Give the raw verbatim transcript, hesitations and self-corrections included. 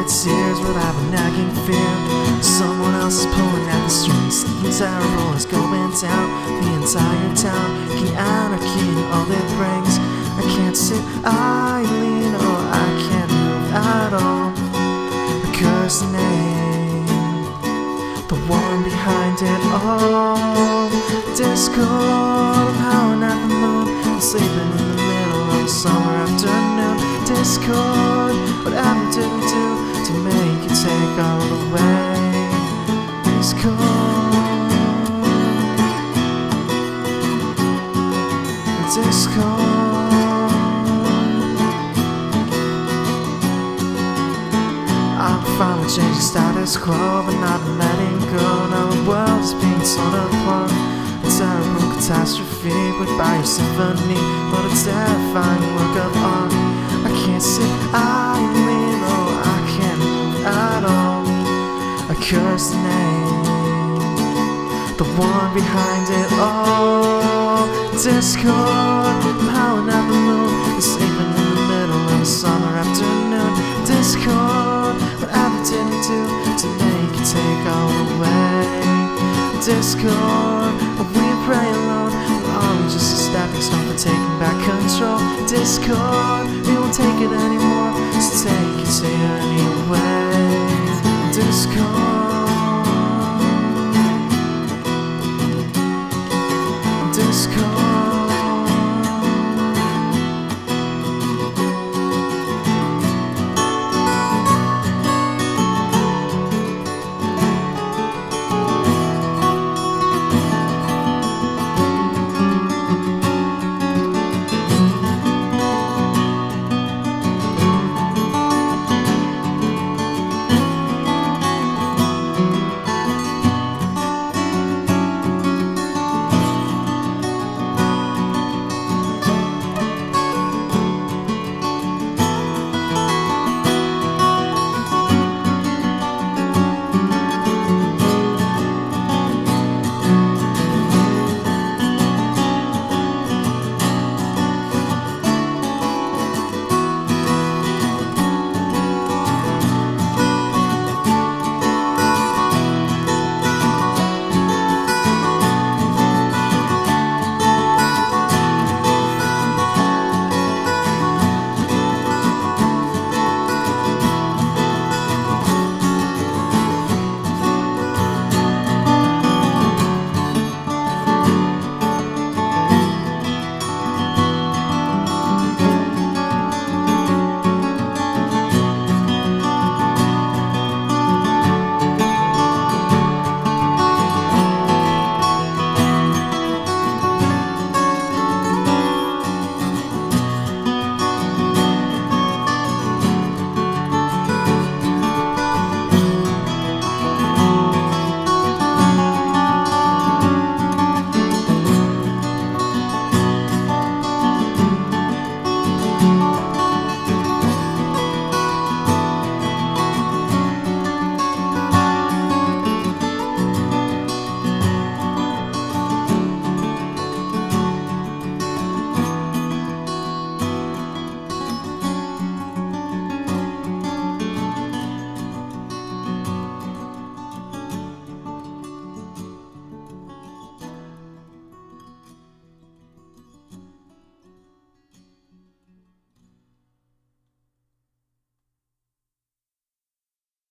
tears, but I have a nagging fear someone else is pulling at the strings. Something terrible is going down the entire town. The anarchy and all it brings. I can't sit idly, no, I can't move at all. The cursed name, the one behind it all. Discord, I'm howling at the moon, I'm sleeping in the middle of a summer afternoon. Discord, whatever did we do to make you take all the way? Discord, Discord. I'm finally changing status quo, but not letting go. Now the world is being torn apart. A terrible catastrophe, goodbye your symphony. What a terrifying work of art. I can't sit idly, no, I can't move at all. A cursed name, the one behind it all. Discord, I'm howling at the moon, I'm sleeping in the middle of a summer afternoon. Discord, whatever did we do to make you take all away? Discord, we pray alone, or are we just a stepping stone for taking back control? Discord, we won't take it anymore, so take it to you anyway. Discord.